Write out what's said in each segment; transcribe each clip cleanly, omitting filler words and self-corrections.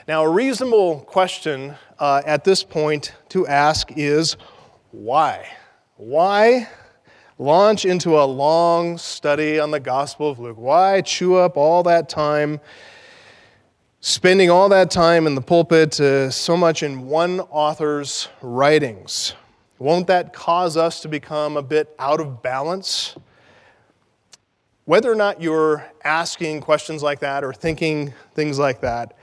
Now, a reasonable question at this point to ask is, why? Why launch into a long study on the Gospel of Luke? Why chew up all that time, spending all that time in the pulpit so much in one author's writings? Won't that cause us to become a bit out of balance? Whether or not you're asking questions like that or thinking things like that,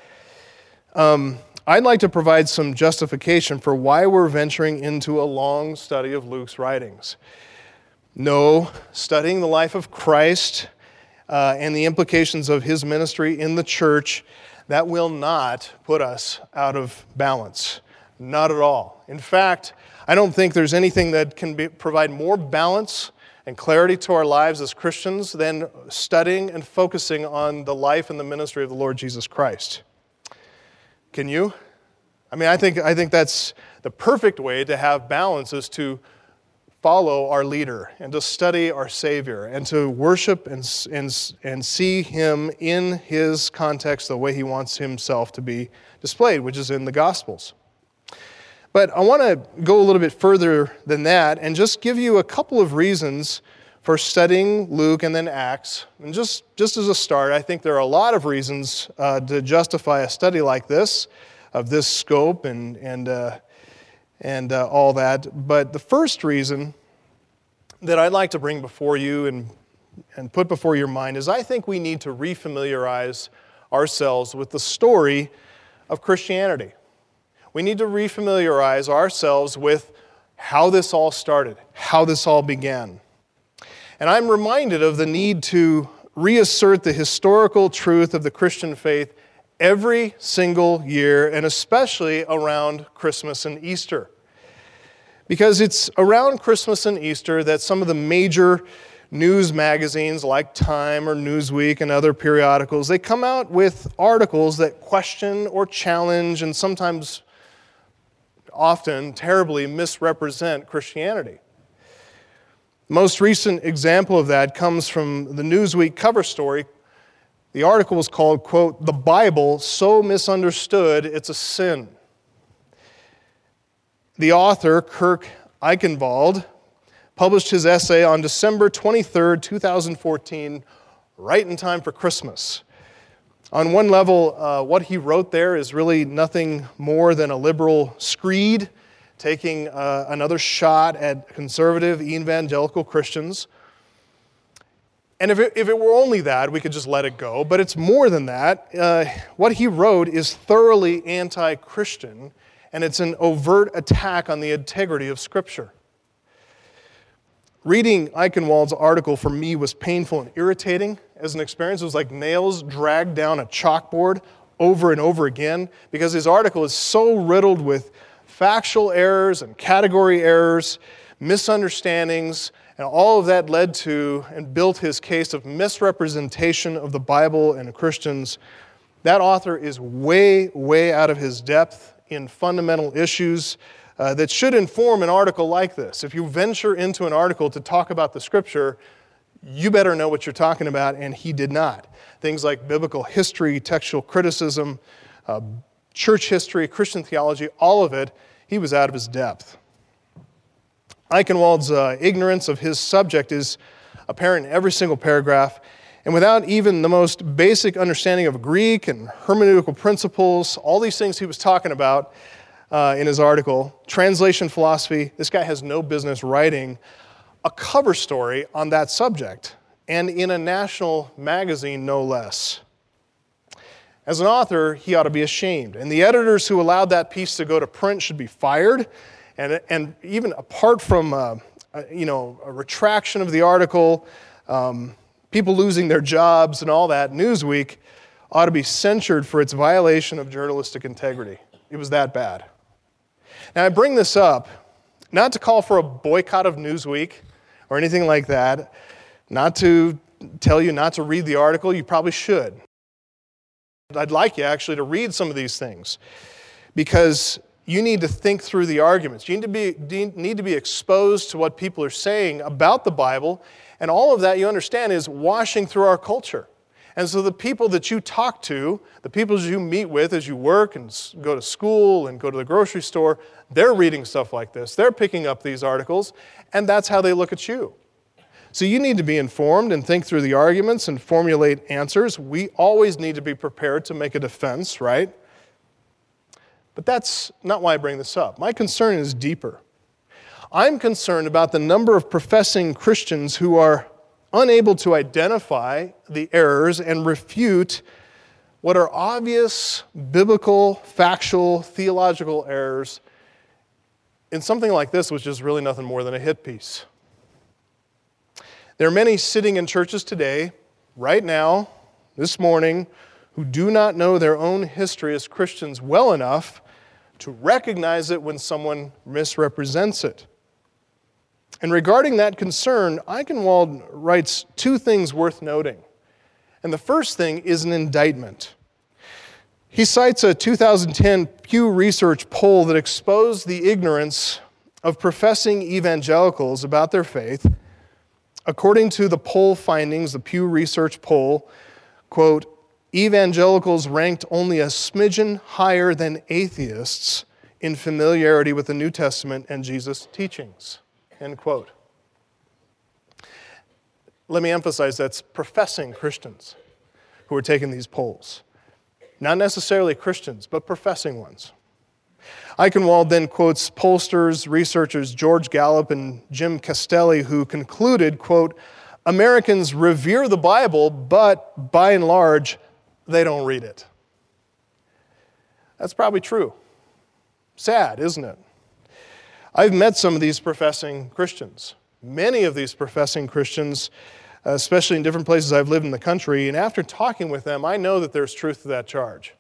I'd like to provide some justification for why we're venturing into a long study of Luke's writings. No, studying the life of Christ and the implications of his ministry in the church, that will not put us out of balance. Not at all. In fact, I don't think there's anything that can provide more balance and clarity to our lives as Christians than studying and focusing on the life and the ministry of the Lord Jesus Christ. Can you? I mean, I think that's the perfect way to have balance, is to follow our leader and to study our Savior and to worship and see him in his context the way he wants himself to be displayed, which is in the Gospels. But I want to go a little bit further than that and just give you a couple of reasons for studying Luke and then Acts. And just as a start, I think there are a lot of reasons to justify a study like this, of this scope and all that. But the first reason that I'd like to bring before you and put before your mind is I think we need to refamiliarize ourselves with the story of Christianity. We need to refamiliarize ourselves with how this all started, how this all began. And I'm reminded of the need to reassert the historical truth of the Christian faith every single year, and especially around Christmas and Easter. Because it's around Christmas and Easter that some of the major news magazines like Time or Newsweek and other periodicals, they come out with articles that question or challenge and sometimes, often, terribly misrepresent Christianity. The most recent example of that comes from the Newsweek cover story. The article was called, quote, "The Bible So Misunderstood It's a Sin." The author, Kurt Eichenwald, published his essay on December 23rd, 2014, right in time for Christmas. On one level, what he wrote there is really nothing more than a liberal screed, taking another shot at conservative evangelical Christians. And if it were only that, we could just let it go. But it's more than that. What he wrote is thoroughly anti-Christian, and it's an overt attack on the integrity of Scripture. Reading Eichenwald's article for me was painful and irritating as an experience. It was like nails dragged down a chalkboard over and over again, because his article is so riddled with factual errors and category errors, misunderstandings, and all of that led to and built his case of misrepresentation of the Bible and Christians. That author is way, way out of his depth in fundamental issues that should inform an article like this. If you venture into an article to talk about the Scripture, you better know what you're talking about, and he did not. Things like biblical history, textual criticism, church history, Christian theology, all of it, he was out of his depth. Eichenwald's ignorance of his subject is apparent in every single paragraph, and without even the most basic understanding of Greek and hermeneutical principles, all these things he was talking about in his article, translation philosophy, this guy has no business writing a cover story on that subject, and in a national magazine, no less. As an author, he ought to be ashamed, and the editors who allowed that piece to go to print should be fired, and even apart from a retraction of the article, people losing their jobs and all that, Newsweek ought to be censured for its violation of journalistic integrity. It was that bad. Now, I bring this up not to call for a boycott of Newsweek or anything like that, not to tell you not to read the article. You probably should. I'd like you actually to read some of these things, because you need to think through the arguments. You need to be exposed to what people are saying about the Bible, and all of that, you understand, is washing through our culture. And so the people that you talk to, the people that you meet with as you work and go to school and go to the grocery store, they're reading stuff like this. They're picking up these articles, and that's how they look at you. So you need to be informed and think through the arguments and formulate answers. We always need to be prepared to make a defense, right? But that's not why I bring this up. My concern is deeper. I'm concerned about the number of professing Christians who are unable to identify the errors and refute what are obvious biblical, factual, theological errors in something like this, which is really nothing more than a hit piece. There are many sitting in churches today, right now, this morning, who do not know their own history as Christians well enough to recognize it when someone misrepresents it. And regarding that concern, Eichenwald writes two things worth noting. And the first thing is an indictment. He cites a 2010 Pew Research poll that exposed the ignorance of professing evangelicals about their faith. According to the poll findings, the Pew Research poll, quote, evangelicals ranked only a smidgen higher than atheists in familiarity with the New Testament and Jesus' teachings. End quote. Let me emphasize that's professing Christians who are taking these polls. Not necessarily Christians, but professing ones. Eichenwald then quotes pollsters, researchers George Gallup and Jim Castelli, who concluded, quote, Americans revere the Bible, but by and large, they don't read it. That's probably true. Sad, isn't it? I've met some of these professing Christians, many of these professing Christians, especially in different places I've lived in the country, and after talking with them, I know that there's truth to that charge.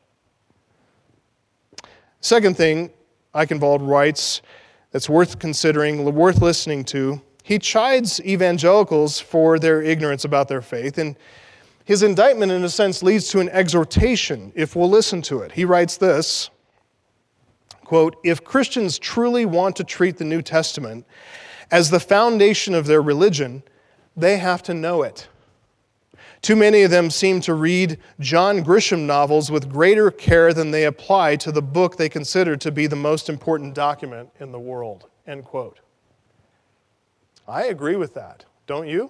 Second thing, Eichenwald writes, that's worth considering, worth listening to, he chides evangelicals for their ignorance about their faith, and his indictment, in a sense, leads to an exhortation, if we'll listen to it. He writes this, quote, if Christians truly want to treat the New Testament as the foundation of their religion, they have to know it. Too many of them seem to read John Grisham novels with greater care than they apply to the book they consider to be the most important document in the world, end quote. I agree with that, don't you?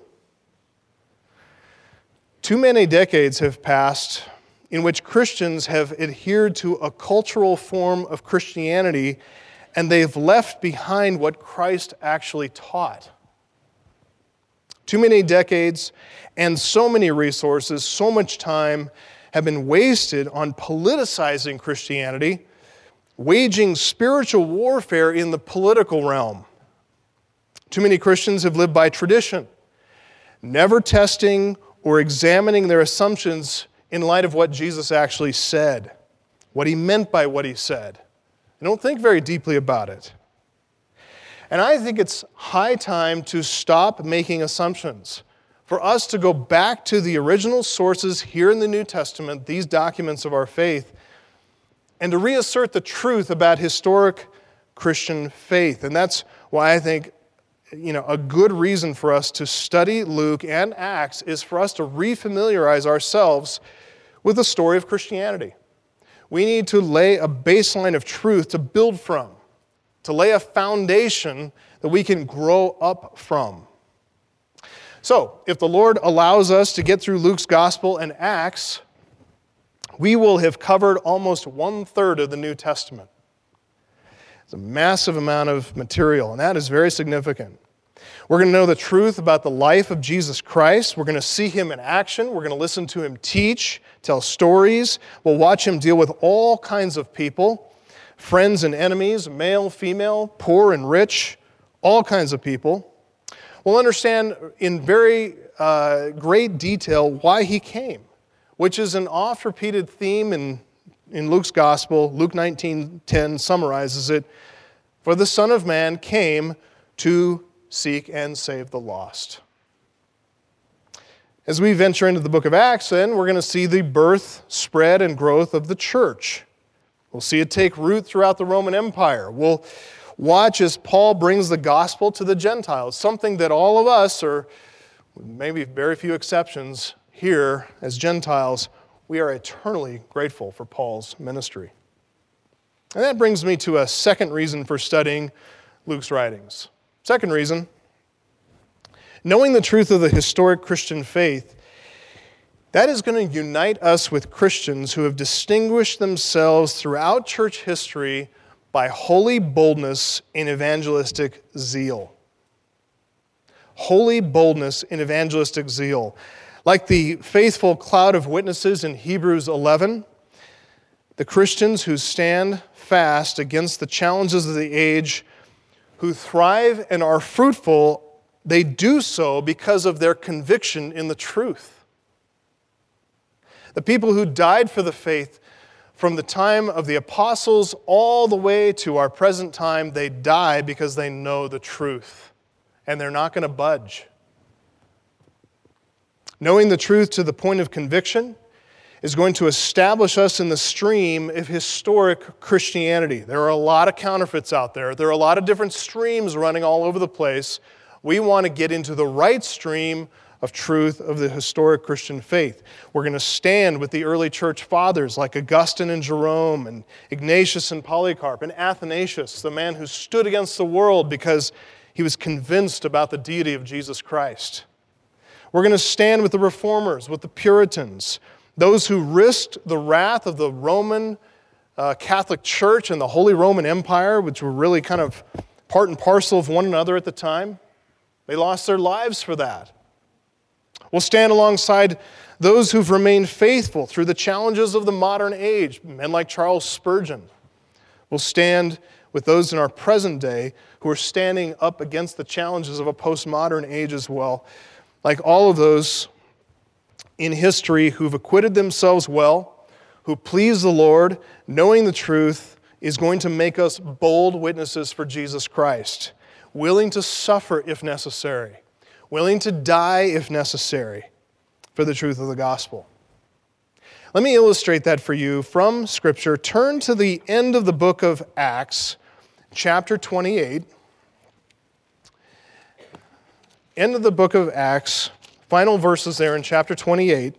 Too many decades have passed in which Christians have adhered to a cultural form of Christianity and they've left behind what Christ actually taught. Too many decades and so many resources, so much time have been wasted on politicizing Christianity, waging spiritual warfare in the political realm. Too many Christians have lived by tradition, never testing or examining their assumptions in light of what Jesus actually said, what he meant by what he said. They don't think very deeply about it. And I think it's high time to stop making assumptions, for us to go back to the original sources here in the New Testament, these documents of our faith, and to reassert the truth about historic Christian faith. And that's why I think a good reason for us to study Luke and Acts is for us to refamiliarize ourselves with the story of Christianity. We need to lay a baseline of truth to build from, to lay a foundation that we can grow up from. So, if the Lord allows us to get through Luke's Gospel and Acts, we will have covered almost 1/3 of the New Testament. It's a massive amount of material, and that is very significant. We're going to know the truth about the life of Jesus Christ. We're going to see him in action. We're going to listen to him teach, tell stories. We'll watch him deal with all kinds of people, friends and enemies, male, female, poor and rich, all kinds of people. We'll understand in very great detail why he came, which is an oft-repeated theme in Luke's Gospel. Luke 19:10 summarizes it. For the Son of Man came to seek and save the lost. As we venture into the book of Acts, then, we're going to see the birth, spread, and growth of the church. We'll see it take root throughout the Roman Empire. We'll watch as Paul brings the gospel to the Gentiles, something that all of us, or maybe very few exceptions, here as Gentiles, we are eternally grateful for Paul's ministry. And that brings me to a second reason for studying Luke's writings. Second reason, knowing the truth of the historic Christian faith, that is going to unite us with Christians who have distinguished themselves throughout church history by holy boldness and evangelistic zeal. Holy boldness and evangelistic zeal. Like the faithful cloud of witnesses in Hebrews 11, the Christians who stand fast against the challenges of the age, who thrive and are fruitful, they do so because of their conviction in the truth. The people who died for the faith from the time of the apostles all the way to our present time, they die because they know the truth. And they're not going to budge. Knowing the truth to the point of conviction is going to establish us in the stream of historic Christianity. There are a lot of counterfeits out there. There are a lot of different streams running all over the place. We want to get into the right stream of truth of the historic Christian faith. We're going to stand with the early church fathers like Augustine and Jerome and Ignatius and Polycarp and Athanasius, the man who stood against the world because he was convinced about the deity of Jesus Christ. We're going to stand with the Reformers, with the Puritans, those who risked the wrath of the Roman Catholic Church and the Holy Roman Empire, which were really kind of part and parcel of one another at the time. They lost their lives for that. We'll stand alongside those who've remained faithful through the challenges of the modern age, men like Charles Spurgeon. We'll stand with those in our present day who are standing up against the challenges of a postmodern age as well. Like all of those in history who've acquitted themselves well, who please the Lord, knowing the truth, is going to make us bold witnesses for Jesus Christ, willing to suffer if necessary, willing to die if necessary for the truth of the gospel. Let me illustrate that for you from Scripture. Turn to the end of the book of Acts, chapter 28. End of the book of Acts, final verses there in chapter 28.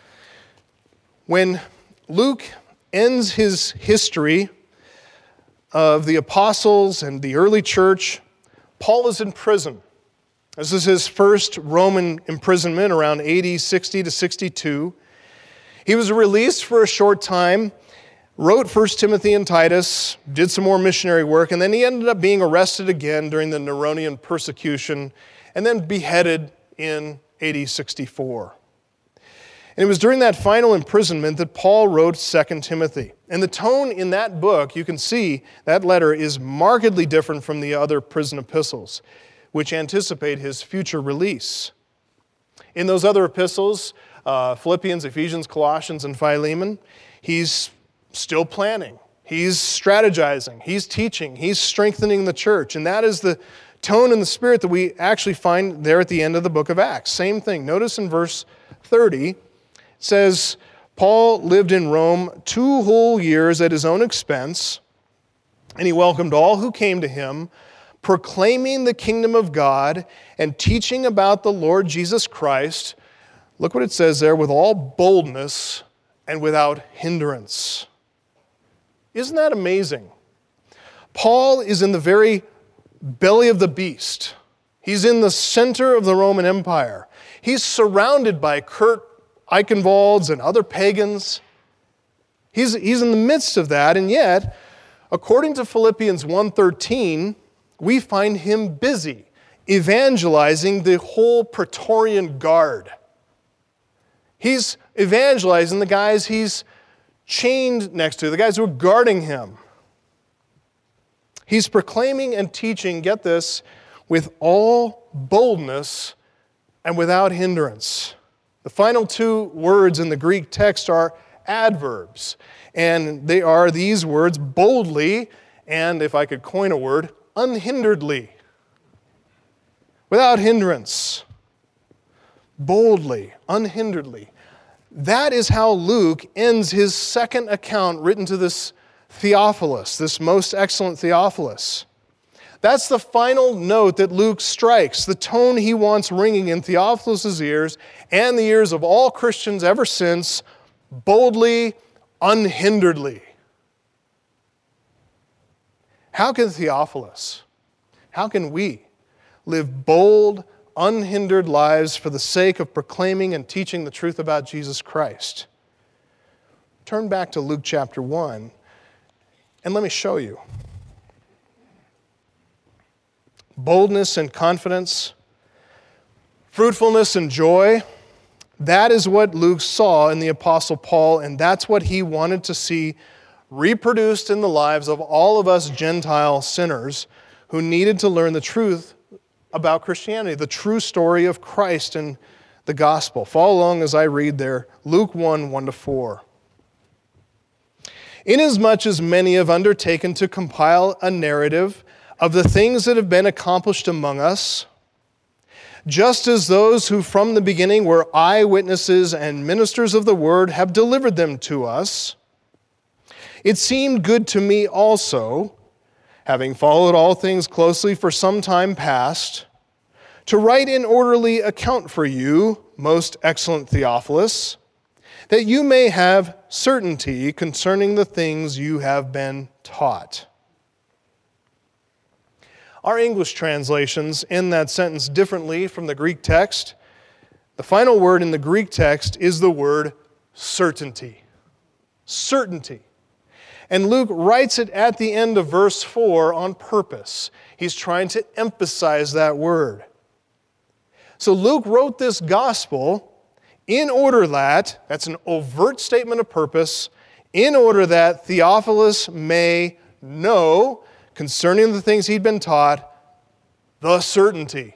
When Luke ends his history of the apostles and the early church, Paul is in prison. This is his first Roman imprisonment around AD 60 to 62. He was released for a short time, wrote 1 Timothy and Titus, did some more missionary work, and then he ended up being arrested again during the Neronian persecution and then beheaded in AD 64. And it was during that final imprisonment that Paul wrote 2 Timothy. And the tone in that book, you can see that letter is markedly different from the other prison epistles, which anticipate his future release. In those other epistles, Philippians, Ephesians, Colossians, and Philemon, he's still planning. He's strategizing. He's teaching. He's strengthening the church. And that is the tone and the spirit that we actually find there at the end of the book of Acts. Same thing. Notice in verse 30, it says, Paul lived in Rome 2 whole years at his own expense, and he welcomed all who came to him, proclaiming the kingdom of God and teaching about the Lord Jesus Christ. Look what it says there, with all boldness and without hindrance. Isn't that amazing? Paul is in the very belly of the beast. He's in the center of the Roman Empire. He's surrounded by Kurt Eichenwalds and other pagans. He's in the midst of that, and yet, according to Philippians 1:13, we find him busy evangelizing the whole Praetorian Guard. He's evangelizing the guys he's chained next to, the guys who are guarding him. He's proclaiming and teaching, get this, with all boldness and without hindrance. The final 2 words in the Greek text are adverbs, and they are these words, boldly, and if I could coin a word, unhinderedly. Without hindrance. Boldly, unhinderedly. That is how Luke ends his second account written to this Theophilus, this most excellent Theophilus. That's the final note that Luke strikes, the tone he wants ringing in Theophilus' ears and the ears of all Christians ever since, boldly, unhinderedly. How can Theophilus, how can we live bold, unhindered lives for the sake of proclaiming and teaching the truth about Jesus Christ? Turn back to Luke chapter 1, and let me show you. Boldness and confidence, fruitfulness and joy, that is what Luke saw in the Apostle Paul, and that's what he wanted to see reproduced in the lives of all of us Gentile sinners who needed to learn the truth about Christianity, the true story of Christ and the gospel. Follow along as I read there, Luke 1, 1-4. Inasmuch as many have undertaken to compile a narrative of the things that have been accomplished among us, just as those who from the beginning were eyewitnesses and ministers of the word have delivered them to us, it seemed good to me also, having followed all things closely for some time past, to write an orderly account for you, most excellent Theophilus, that you may have certainty concerning the things you have been taught. Our English translations end that sentence differently from the Greek text. The final word in the Greek text is the word certainty. Certainty. And Luke writes it at the end of verse 4 on purpose. He's trying to emphasize that word. So Luke wrote this gospel in order that, that's an overt statement of purpose, in order that Theophilus may know concerning the things he'd been taught, the certainty.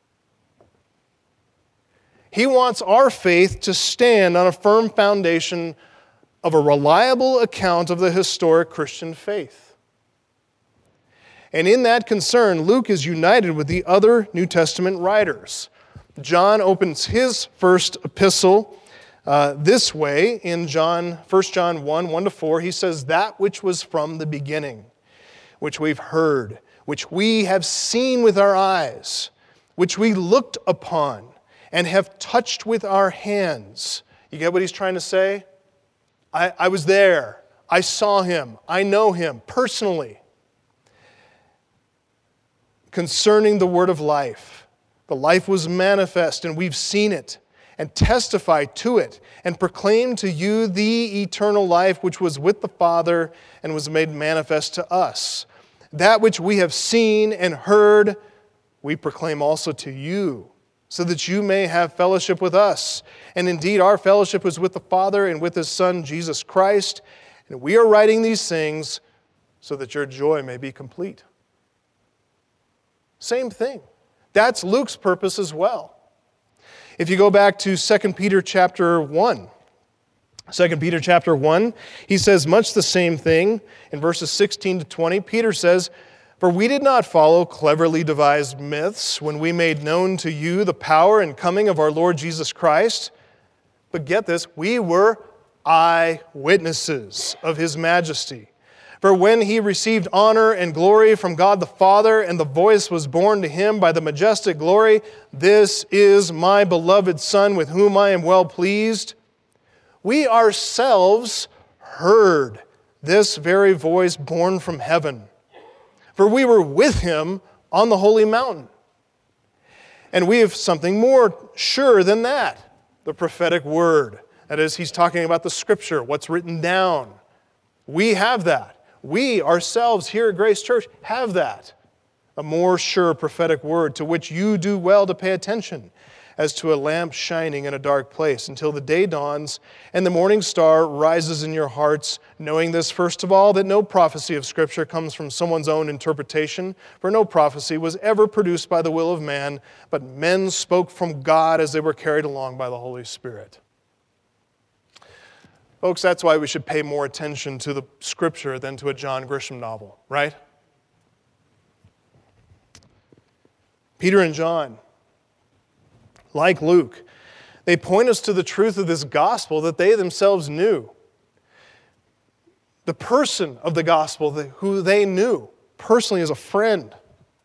He wants our faith to stand on a firm foundation of a reliable account of the historic Christian faith. And in that concern, Luke is united with the other New Testament writers. John opens his first epistle this way in 1 John 1, 1-4. He says, that which was from the beginning, which we've heard, which we have seen with our eyes, which we looked upon and have touched with our hands. You get what he's trying to say? I was there. I saw him. I know him personally. Concerning the word of life, the life was manifest, and we've seen it, and testified to it, and proclaimed to you the eternal life which was with the Father and was made manifest to us. That which we have seen and heard, we proclaim also to you, so that you may have fellowship with us. And indeed, our fellowship is with the Father and with His Son, Jesus Christ. And we are writing these things so that your joy may be complete. Same thing. That's Luke's purpose as well. If you go back to 2 Peter chapter 1, 2 Peter chapter 1, he says much the same thing. In verses 16-20, Peter says, for we did not follow cleverly devised myths when we made known to you the power and coming of our Lord Jesus Christ. But get this, we were eyewitnesses of His majesty. For when He received honor and glory from God the Father, and the voice was borne to Him by the majestic glory, this is my beloved Son with whom I am well pleased. We ourselves heard this very voice borne from heaven. For we were with Him on the holy mountain. And we have something more sure than that, the prophetic word. That is, he's talking about the Scripture, what's written down. We have that. We ourselves here at Grace Church have that. A more sure prophetic word to which you do well to pay attention, as to a lamp shining in a dark place until the day dawns and the morning star rises in your hearts, knowing this, first of all, that no prophecy of Scripture comes from someone's own interpretation, for no prophecy was ever produced by the will of man, but men spoke from God as they were carried along by the Holy Spirit. Folks, that's why we should pay more attention to the Scripture than to a John Grisham novel, right? Peter and John, like Luke, they point us to the truth of this gospel that they themselves knew. The person of the gospel who they knew personally as a friend,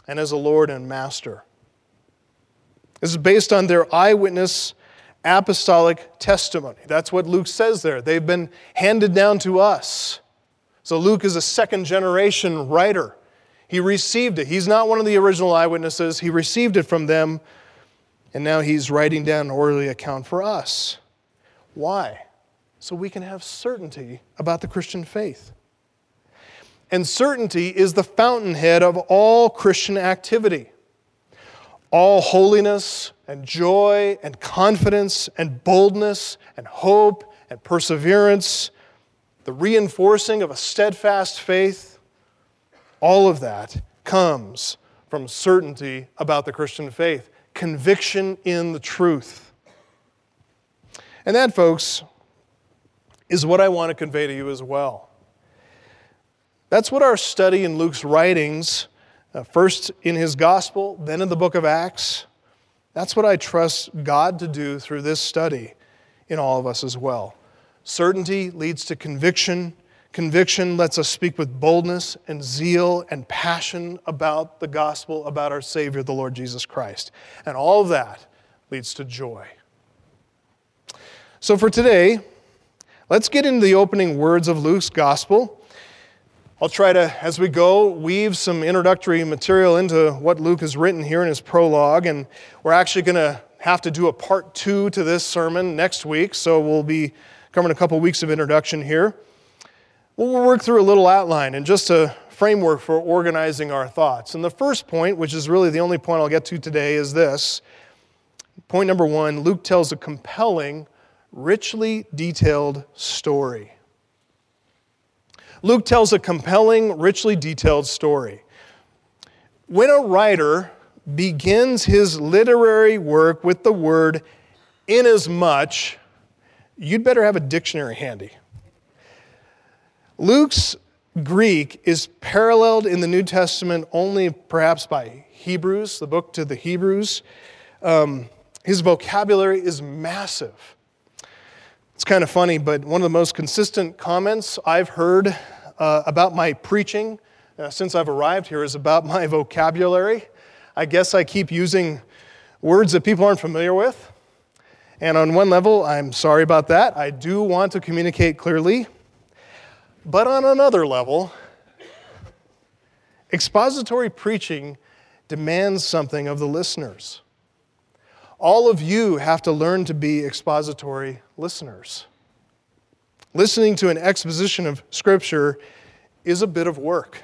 and as a Lord and Master. This is based on their eyewitness apostolic testimony. That's what Luke says there. They've been handed down to us. So Luke is a second-generation writer. He received it. He's not one of the original eyewitnesses. He received it from them, and now he's writing down an orderly account for us. Why? So we can have certainty about the Christian faith. And certainty is the fountainhead of all Christian activity. All holiness and joy and confidence and boldness and hope and perseverance, the reinforcing of a steadfast faith, all of that comes from certainty about the Christian faith, conviction in the truth. And that, folks, is what I want to convey to you as well. That's what our study in Luke's writings, first in his gospel, then in the book of Acts, that's what I trust God to do through this study in all of us as well. Certainty leads to conviction. Conviction lets us speak with boldness and zeal and passion about the gospel, about our Savior, the Lord Jesus Christ. And all of that leads to joy. So for today, let's get into the opening words of Luke's gospel. I'll try to, as we go, weave some introductory material into what Luke has written here in his prologue, and we're actually going to have to do a part 2 to this sermon next week, so we'll be covering a couple weeks of introduction here. We'll work through a little outline and just a framework for organizing our thoughts. And the first point, which is really the only point I'll get to today, is this. Point number 1, Luke tells a compelling, richly detailed story. Luke tells a compelling, richly detailed story. When a writer begins his literary work with the word inasmuch, you'd better have a dictionary handy. Luke's Greek is paralleled in the New Testament only perhaps by Hebrews, the book to the Hebrews. His vocabulary is massive. It's kind of funny, but one of the most consistent comments I've heard about my preaching since I've arrived here is about my vocabulary. I guess I keep using words that people aren't familiar with. And on one level, I'm sorry about that. I do want to communicate clearly. But on another level, expository preaching demands something of the listeners. All of you have to learn to be expository listeners. Listening to an exposition of Scripture is a bit of work.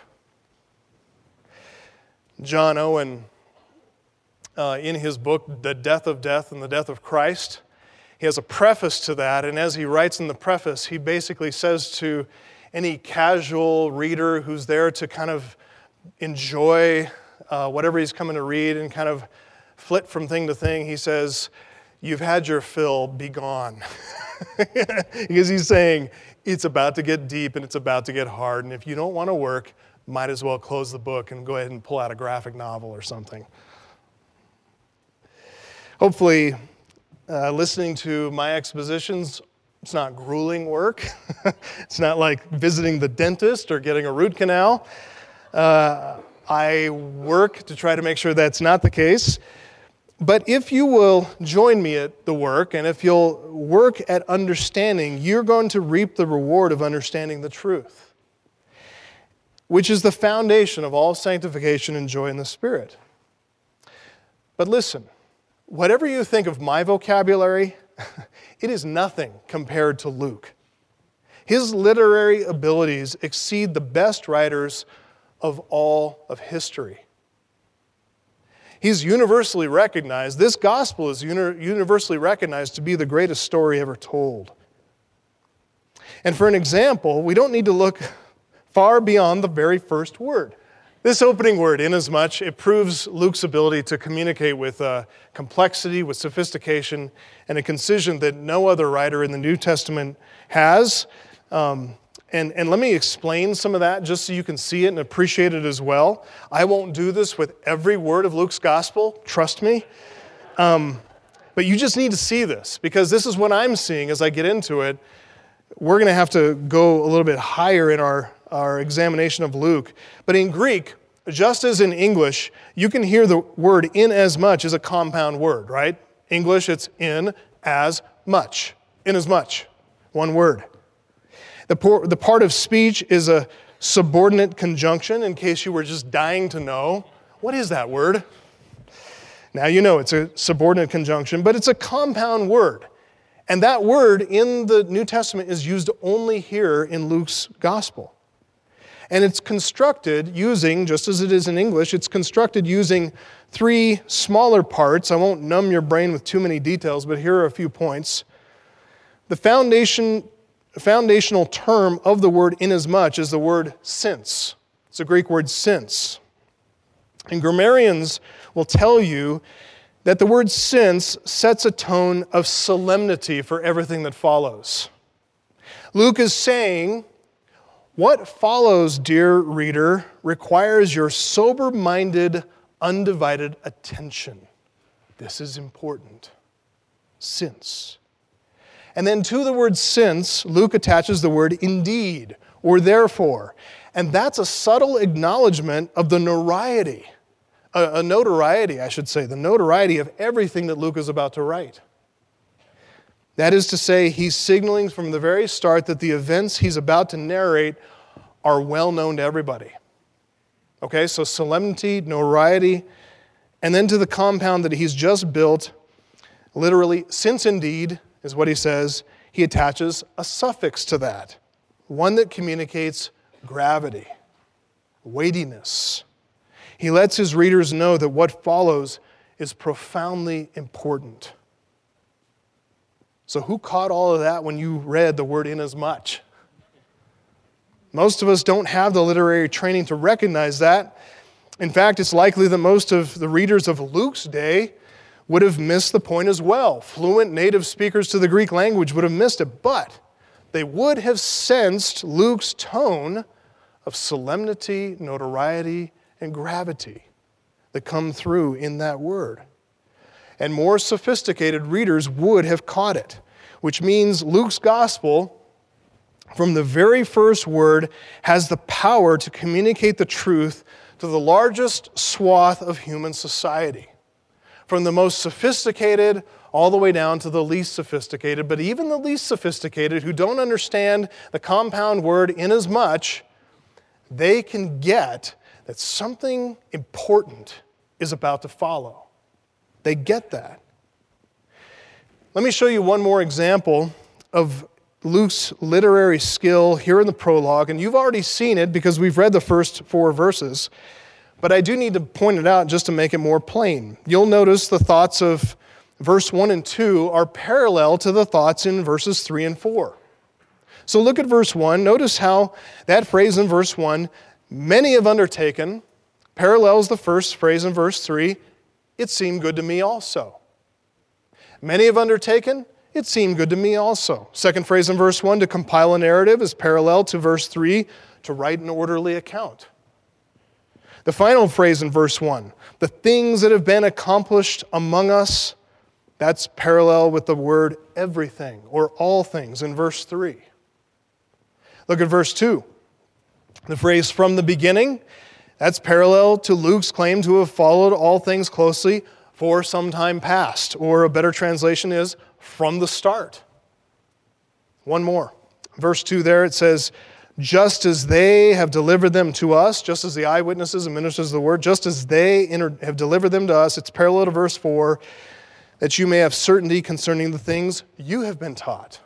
John Owen, in his book, The Death of Death and the Death of Christ, he has a preface to that, and as he writes in the preface, he basically says to any casual reader who's there to kind of enjoy whatever he's coming to read and kind of flit from thing to thing, he says, "You've had your fill, be gone." Because he's saying, it's about to get deep and it's about to get hard, and if you don't want to work, might as well close the book and go ahead and pull out a graphic novel or something. Hopefully, listening to my expositions, it's not grueling work. It's not like visiting the dentist or getting a root canal. I work to try to make sure that's not the case. But if you will join me at the work, and if you'll work at understanding, you're going to reap the reward of understanding the truth, which is the foundation of all sanctification and joy in the Spirit. But listen, whatever you think of my vocabulary, it is nothing compared to Luke. His literary abilities exceed the best writers of all of history. He's universally recognized. This gospel is universally recognized to be the greatest story ever told. And for an example, we don't need to look far beyond the very first word. This opening word, inasmuch, it proves Luke's ability to communicate with complexity, with sophistication, and a concision that no other writer in the New Testament has. And let me explain some of that just so you can see it and appreciate it as well. I won't do this with every word of Luke's gospel, trust me. But you just need to see this, because this is what I'm seeing as I get into it. We're going to have to go a little bit higher in our examination of Luke. But in Greek, Just as in English, you can hear the word in as much as a compound word, right? English, it's in as much. In as much. One word. The part of speech is a subordinate conjunction, in case you were just dying to know. What is that word? Now you know it's a subordinate conjunction, but it's a compound word. And that word in the New Testament is used only here in Luke's gospel. And it's constructed using, just as it is in English, it's constructed using three smaller parts. I won't numb your brain with too many details, but here are a few points. The foundational term of the word inasmuch is the word since. It's the Greek word since. And grammarians will tell you that the word since sets a tone of solemnity for everything that follows. Luke is saying, what follows, dear reader, requires your sober-minded, undivided attention. This is important. Since. And then to the word since, Luke attaches the word indeed, or therefore. And that's a subtle acknowledgement of the notoriety, the notoriety of everything that Luke is about to write. That is to say, he's signaling from the very start that the events he's about to narrate are well known to everybody. Okay, so solemnity, notoriety, and then to the compound that he's just built, literally, since indeed, is what he says, he attaches a suffix to that, one that communicates gravity, weightiness. He lets his readers know that what follows is profoundly important. So who caught all of that when you read the word inasmuch? Most of us don't have the literary training to recognize that. In fact, it's likely that most of the readers of Luke's day would have missed the point as well. Fluent native speakers to the Greek language would have missed it, but they would have sensed Luke's tone of solemnity, notoriety, and gravity that come through in that word. And more sophisticated readers would have caught it, which means Luke's gospel, from the very first word, has the power to communicate the truth to the largest swath of human society. From the most sophisticated all the way down to the least sophisticated, but even the least sophisticated who don't understand the compound word inasmuch, they can get that something important is about to follow. They get that. Let me show you one more example of Luke's literary skill here in the prologue, and you've already seen it because we've read the first 4 verses, but I do need to point it out just to make it more plain. You'll notice the thoughts of verse 1 and 2 are parallel to the thoughts in verses 3 and 4. So look at verse 1. Notice how that phrase in verse 1, many have undertaken, parallels the first phrase in verse 3, it seemed good to me also. Many have undertaken, it seemed good to me also. Second phrase in verse 1, to compile a narrative, is parallel to verse 3, to write an orderly account. The final phrase in verse 1, the things that have been accomplished among us, that's parallel with the word everything or all things in verse 3. Look at verse 2. The phrase from the beginning, that's parallel to Luke's claim to have followed all things closely for some time past, or a better translation is from the start. One more. Verse 2 there, it says, just as they have delivered them to us, just as the eyewitnesses and ministers of the word, just as they have delivered them to us, it's parallel to verse 4, that you may have certainty concerning the things you have been taught.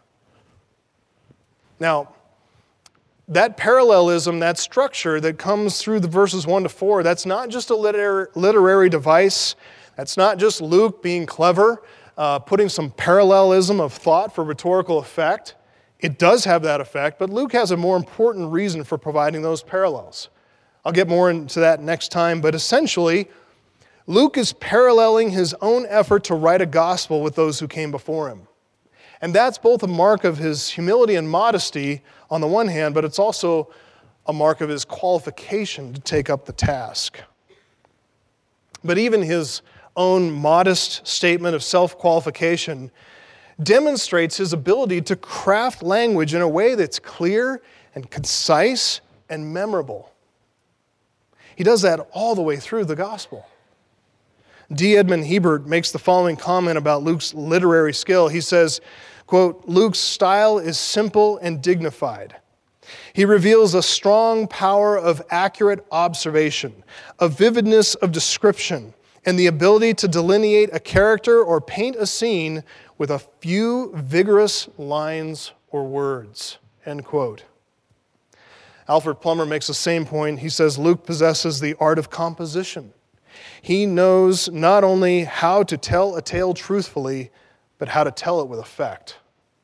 Now, that parallelism, that structure that comes through the verses 1 to 4, that's not just a literary device. That's not just Luke being clever, putting some parallelism of thought for rhetorical effect. It does have that effect, but Luke has a more important reason for providing those parallels. I'll get more into that next time, but essentially, Luke is paralleling his own effort to write a gospel with those who came before him. And that's both a mark of his humility and modesty on the one hand, but it's also a mark of his qualification to take up the task. But even his own modest statement of self-qualification demonstrates his ability to craft language in a way that's clear and concise and memorable. He does that all the way through the gospel. D. Edmond Hebert makes the following comment about Luke's literary skill. He says, quote, "Luke's style is simple and dignified. He reveals a strong power of accurate observation, a vividness of description, and the ability to delineate a character or paint a scene with a few vigorous lines or words," end quote. Alfred Plummer makes the same point. He says, Luke possesses the art of composition. He knows not only how to tell a tale truthfully, but how to tell it with effect.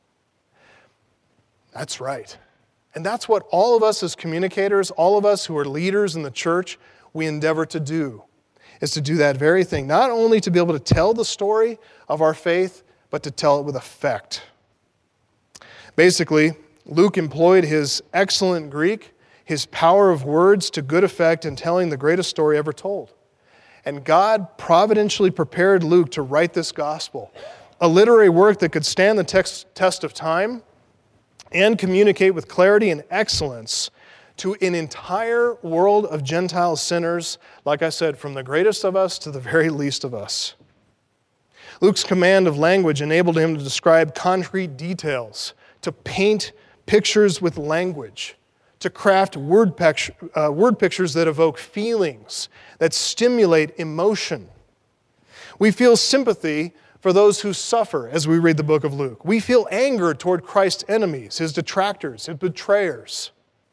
That's right. And that's what all of us as communicators, all of us who are leaders in the church, we endeavor to do, is to do that very thing. Not only to be able to tell the story of our faith, but to tell it with effect. Basically, Luke employed his excellent Greek, his power of words to good effect in telling the greatest story ever told. And God providentially prepared Luke to write this gospel, a literary work that could stand the test of time and communicate with clarity and excellence to an entire world of Gentile sinners, like I said, from the greatest of us to the very least of us. Luke's command of language enabled him to describe concrete details, to paint pictures with language, to craft word pictures that evoke feelings, that stimulate emotion. We feel sympathy for those who suffer as we read the book of Luke. We feel anger toward Christ's enemies, his detractors, his betrayers.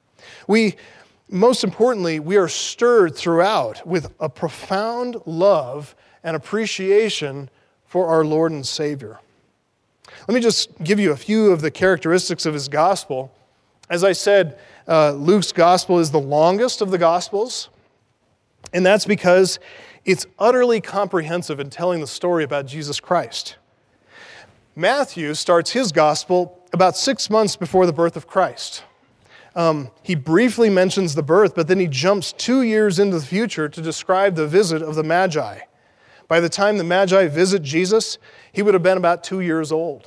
Most importantly, we are stirred throughout with a profound love and appreciation for our Lord and Savior. Let me just give you a few of the characteristics of his gospel. As I said, Luke's gospel is the longest of the gospels, and that's because it's utterly comprehensive in telling the story about Jesus Christ. Matthew starts his gospel about 6 months before the birth of Christ. He briefly mentions the birth, but then he jumps 2 years into the future to describe the visit of the Magi. By the time the Magi visit Jesus, he would have been about 2 years old.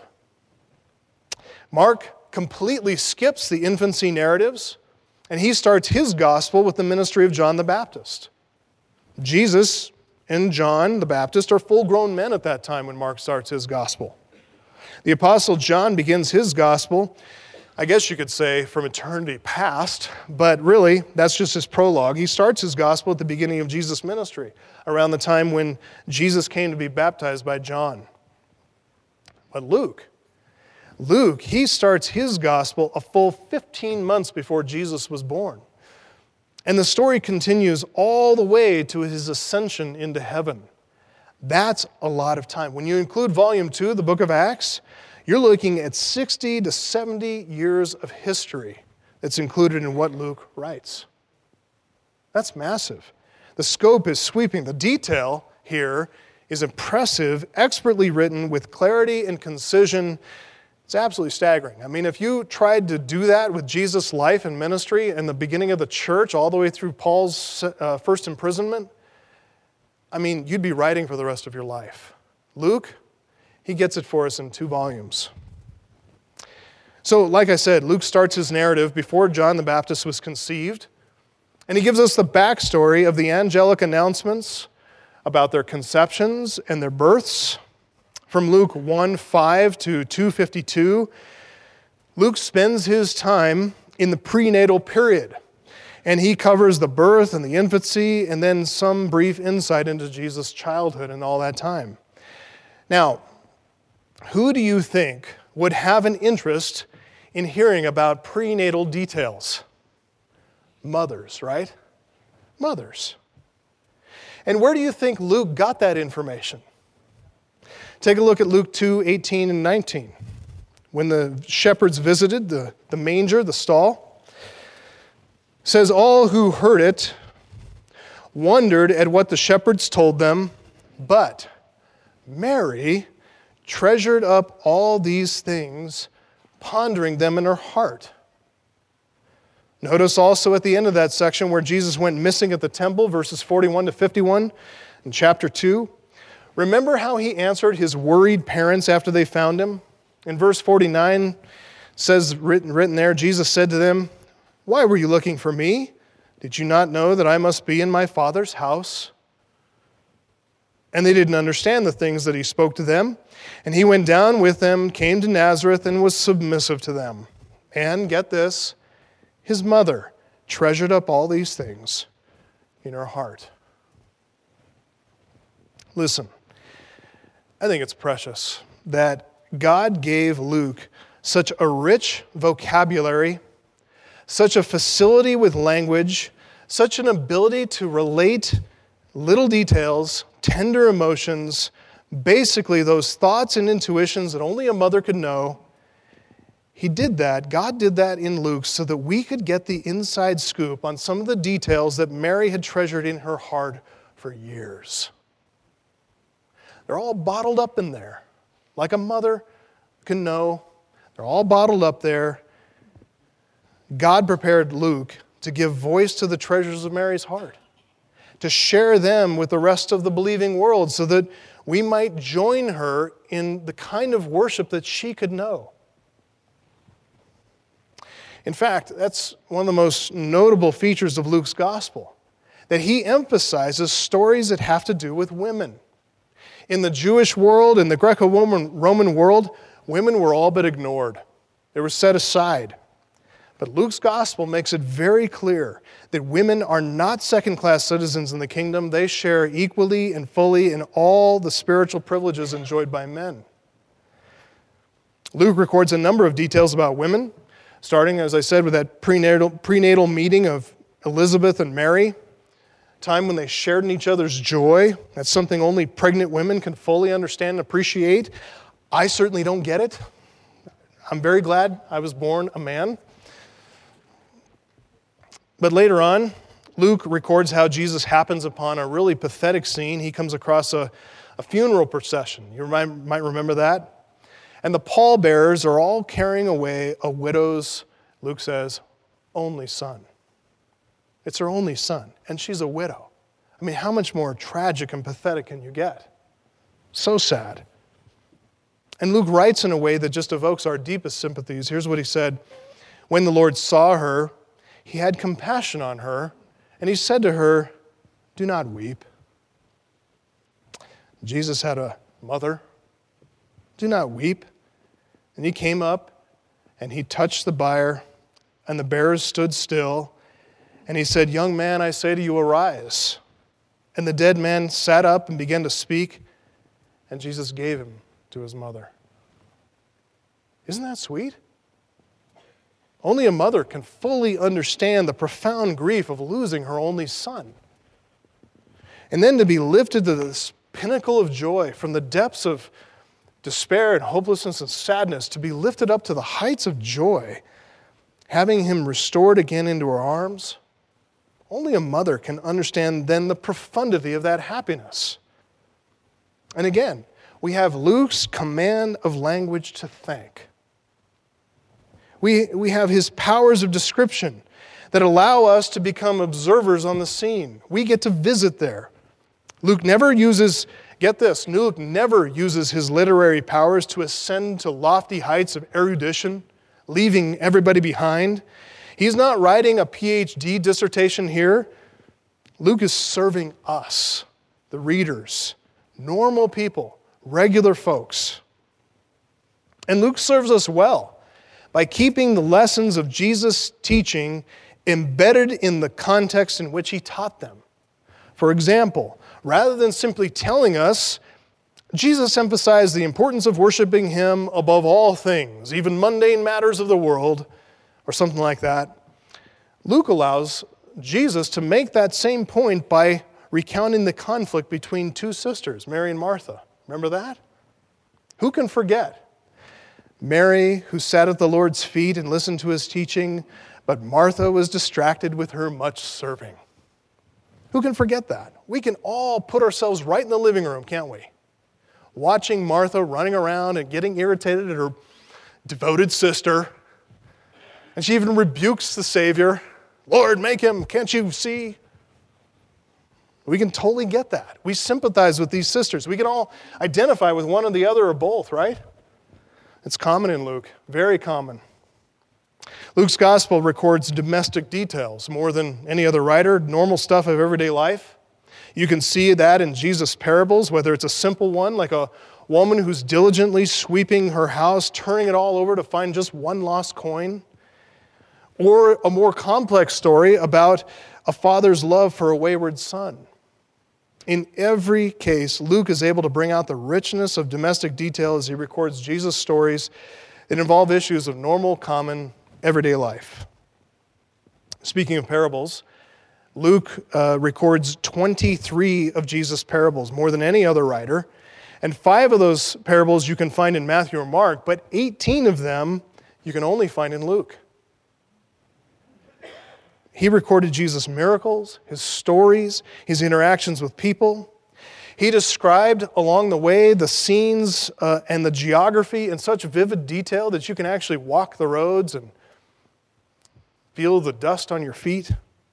Mark completely skips the infancy narratives, and he starts his gospel with the ministry of John the Baptist. Jesus and John the Baptist are full-grown men at that time when Mark starts his gospel. The Apostle John begins his gospel, I guess you could say, from eternity past, but really, that's just his prologue. He starts his gospel at the beginning of Jesus' ministry, around the time when Jesus came to be baptized by John. But Luke, he starts his gospel a full 15 months before Jesus was born. And the story continues all the way to his ascension into heaven. That's a lot of time. When you include volume 2, the book of Acts, you're looking at 60 to 70 years of history that's included in what Luke writes. That's massive. The scope is sweeping. The detail here is impressive, expertly written with clarity and concision. It's absolutely staggering. I mean, if you tried to do that with Jesus' life and ministry and the beginning of the church all the way through Paul's first imprisonment, I mean, you'd be writing for the rest of your life. Luke, he gets it for us in 2 volumes. So, like I said, Luke starts his narrative before John the Baptist was conceived, and he gives us the backstory of the angelic announcements about their conceptions and their births. From Luke 1:5 to 2:52, Luke spends his time in the prenatal period, and he covers the birth and the infancy and then some brief insight into Jesus' childhood and all that time. Now, who do you think would have an interest in hearing about prenatal details? Mothers, right? Mothers. And where do you think Luke got that information? Take a look at Luke 2:18 and 19. When the shepherds visited the manger, the stall, it says, all who heard it wondered at what the shepherds told them, but Mary treasured up all these things, pondering them in her heart. Notice also at the end of that section where Jesus went missing at the temple, verses 41 to 51 in chapter 2. Remember how he answered his worried parents after they found him? In verse 49, says written there, Jesus said to them, why were you looking for me? Did you not know that I must be in my Father's house?" And they didn't understand the things that he spoke to them. And he went down with them, came to Nazareth, and was submissive to them. And, get this, his mother treasured up all these things in her heart. Listen, I think it's precious that God gave Luke such a rich vocabulary, such a facility with language, such an ability to relate little details, tender emotions, basically those thoughts and intuitions that only a mother could know. He did that, God did that in Luke so that we could get the inside scoop on some of the details that Mary had treasured in her heart for years. They're all bottled up in there, like a mother can know. They're all bottled up there. God prepared Luke to give voice to the treasures of Mary's heart, to share them with the rest of the believing world so that we might join her in the kind of worship that she could know. In fact, that's one of the most notable features of Luke's gospel, that he emphasizes stories that have to do with women. In the Jewish world, in the Greco-Roman world, women were all but ignored. They were set aside. But Luke's gospel makes it very clear that women are not second-class citizens in the kingdom. They share equally and fully in all the spiritual privileges enjoyed by men. Luke records a number of details about women, starting, as I said, with that prenatal meeting of Elizabeth and Mary, time when they shared in each other's joy. That's something only pregnant women can fully understand and appreciate. I certainly don't get it. I'm very glad I was born a man. But later on, Luke records how Jesus happens upon a really pathetic scene. He comes across a funeral procession. You might remember that. And the pallbearers are all carrying away a widow's, Luke says, only son. It's her only son, and she's a widow. I mean, how much more tragic and pathetic can you get? So sad. And Luke writes in a way that just evokes our deepest sympathies. Here's what he said. When the Lord saw her, he had compassion on her, and he said to her, "Do not weep." Jesus had a mother. "Do not weep." And he came up, and he touched the bier, and the bearers stood still. And he said, "Young man, I say to you, arise." And the dead man sat up and began to speak, and Jesus gave him to his mother. Isn't that sweet? Only a mother can fully understand the profound grief of losing her only son. And then to be lifted to this pinnacle of joy from the depths of despair and hopelessness and sadness, to be lifted up to the heights of joy, having him restored again into her arms. Only a mother can understand then the profundity of that happiness. And again, we have Luke's command of language to thank. We have his powers of description that allow us to become observers on the scene. We get to visit there. Luke never uses, get this, Luke never uses his literary powers to ascend to lofty heights of erudition, leaving everybody behind. He's not writing a PhD dissertation here. Luke is serving us, the readers, normal people, regular folks. And Luke serves us well by keeping the lessons of Jesus' teaching embedded in the context in which he taught them. For example, rather than simply telling us, Jesus emphasized the importance of worshiping him above all things, even mundane matters of the world, or something like that. Luke allows Jesus to make that same point by recounting the conflict between two sisters, Mary and Martha. Remember that? Who can forget? Mary, who sat at the Lord's feet and listened to his teaching, but Martha was distracted with her much serving. Who can forget that? We can all put ourselves right in the living room, can't we? Watching Martha running around and getting irritated at her devoted sister. And she even rebukes the Savior. "Lord, make him, can't you see?" We can totally get that. We sympathize with these sisters. We can all identify with one or the other or both, right? It's common in Luke, very common. Luke's gospel records domestic details more than any other writer, normal stuff of everyday life. You can see that in Jesus' parables, whether it's a simple one like a woman who's diligently sweeping her house, turning it all over to find just one lost coin, or a more complex story about a father's love for a wayward son. In every case, Luke is able to bring out the richness of domestic detail as he records Jesus' stories that involve issues of normal, common, everyday life. Speaking of parables, Luke records 23 of Jesus' parables, more than any other writer. And 5 of those parables you can find in Matthew or Mark, but 18 of them you can only find in Luke. He recorded Jesus' miracles, his stories, his interactions with people. He described along the way the scenes and the geography in such vivid detail that you can actually walk the roads and feel the dust on your feet.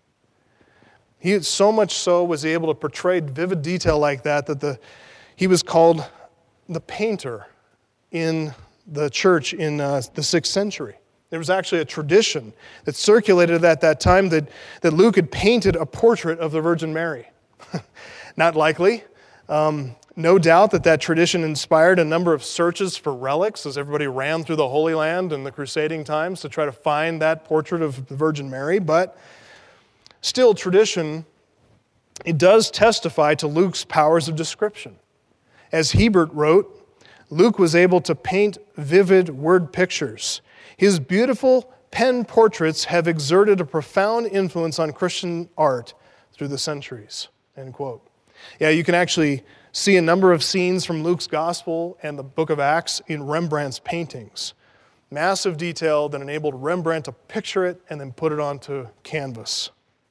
He so much so was able to portray vivid detail like that he was called the painter in the church in the 6th century. There was actually a tradition that circulated at that time that Luke had painted a portrait of the Virgin Mary. Not likely. No doubt that tradition inspired a number of searches for relics as everybody ran through the Holy Land in the crusading times to try to find that portrait of the Virgin Mary. But still, tradition, it does testify to Luke's powers of description. As Hebert wrote, Luke was able to paint vivid word pictures. His beautiful pen portraits have exerted a profound influence on Christian art through the centuries, end quote. Yeah, you can actually see a number of scenes from Luke's gospel and the book of Acts in Rembrandt's paintings. Massive detail that enabled Rembrandt to picture it and then put it onto canvas.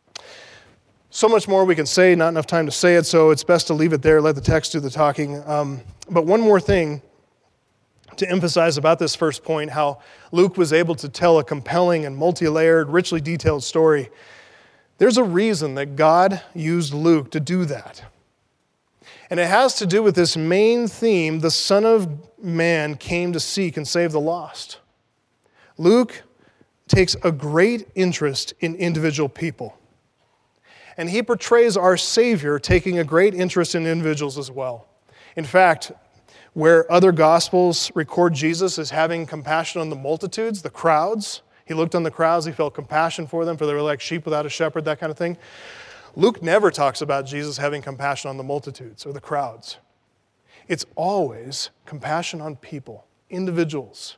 So much more we can say, not enough time to say it, so it's best to leave it there, let the text do the talking. But one more thing to emphasize about this first point, how Luke was able to tell a compelling and multi-layered, richly detailed story. There's a reason that God used Luke to do that. And it has to do with this main theme: the Son of Man came to seek and save the lost. Luke takes a great interest in individual people. And he portrays our Savior taking a great interest in individuals as well. In fact, where other Gospels record Jesus as having compassion on the multitudes, the crowds, he looked on the crowds, he felt compassion for them, for they were like sheep without a shepherd, that kind of thing. Luke never talks about Jesus having compassion on the multitudes or the crowds. It's always compassion on people, individuals.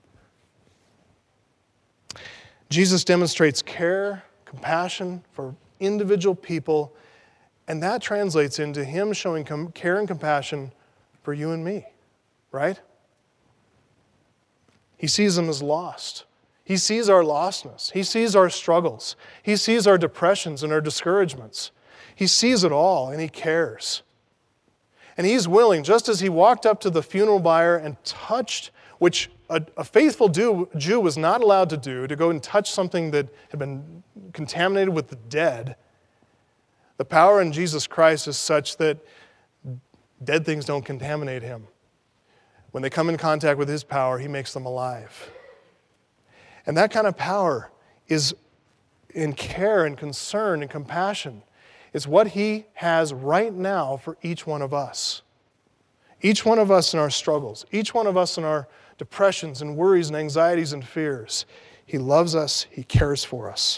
Jesus demonstrates care, compassion for individual people, and that translates into him showing care and compassion for you and me, right? He sees them as lost. He sees our lostness. He sees our struggles. He sees our depressions and our discouragements. He sees it all, and he cares. And he's willing, just as he walked up to the funeral bier and touched, which a faithful Jew was not allowed to do, to go and touch something that had been contaminated with the dead. The power in Jesus Christ is such that dead things don't contaminate him. When they come in contact with his power, he makes them alive. And that kind of power is in care and concern and compassion. It's what he has right now for each one of us. Each one of us in our struggles, each one of us in our depressions and worries and anxieties and fears. He loves us, he cares for us.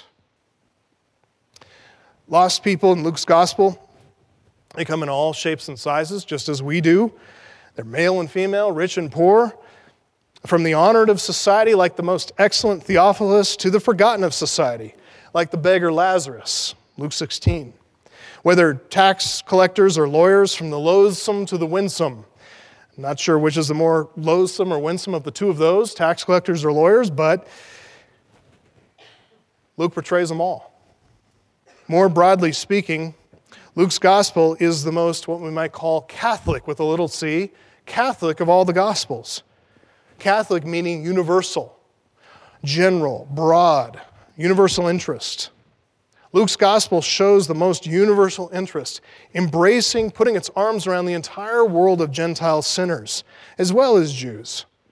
Lost people in Luke's gospel, they come in all shapes and sizes, just as we do. They're male and female, rich and poor. From the honored of society, like the most excellent Theophilus, to the forgotten of society, like the beggar Lazarus, Luke 16. Whether tax collectors or lawyers, from the loathsome to the winsome. I'm not sure which is the more loathsome or winsome of the two of those, tax collectors or lawyers, but Luke portrays them all. More broadly speaking, Luke's gospel is the most, what we might call, Catholic, with a little c, Catholic of all the gospels. Catholic meaning universal, general, broad, universal interest. Luke's gospel shows the most universal interest, embracing, putting its arms around the entire world of Gentile sinners, as well as Jews.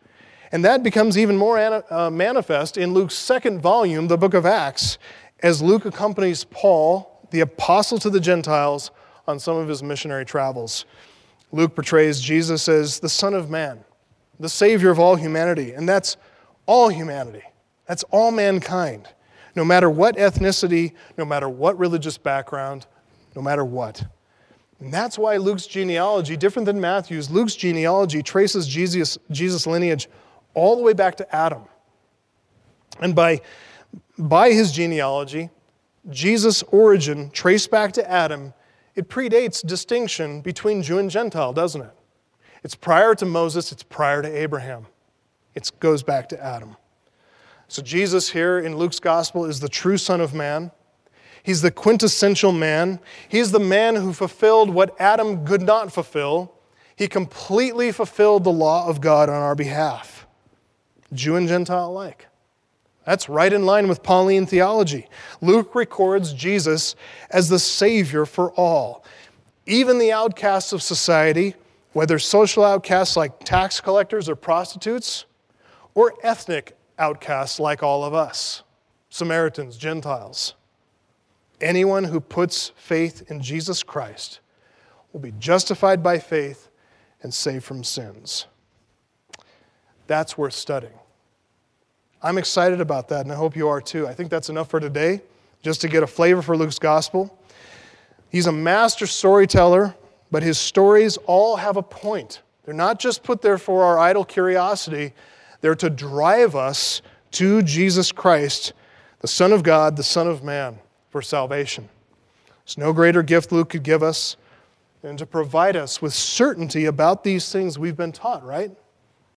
And that becomes even more manifest in Luke's second volume, the book of Acts, as Luke accompanies Paul, the apostle to the Gentiles, on some of his missionary travels. Luke portrays Jesus as the Son of Man, the Savior of all humanity, and that's all humanity. That's all mankind, no matter what ethnicity, no matter what religious background, no matter what. And that's why Luke's genealogy, different than Matthew's, Luke's genealogy traces Jesus' lineage all the way back to Adam. And by his genealogy, Jesus' origin traced back to Adam, it predates distinction between Jew and Gentile, doesn't it? It's prior to Moses, it's prior to Abraham. It goes back to Adam. So Jesus here in Luke's gospel is the true Son of Man. He's the quintessential man. He's the man who fulfilled what Adam could not fulfill. He completely fulfilled the law of God on our behalf, Jew and Gentile alike. That's right in line with Pauline theology. Luke records Jesus as the Savior for all. Even the outcasts of society, whether social outcasts like tax collectors or prostitutes, or ethnic outcasts like all of us, Samaritans, Gentiles. Anyone who puts faith in Jesus Christ will be justified by faith and saved from sins. That's worth studying. I'm excited about that, and I hope you are too. I think that's enough for today, just to get a flavor for Luke's gospel. He's a master storyteller, but his stories all have a point. They're not just put there for our idle curiosity. They're to drive us to Jesus Christ, the Son of God, the Son of Man, for salvation. There's no greater gift Luke could give us than to provide us with certainty about these things we've been taught, right?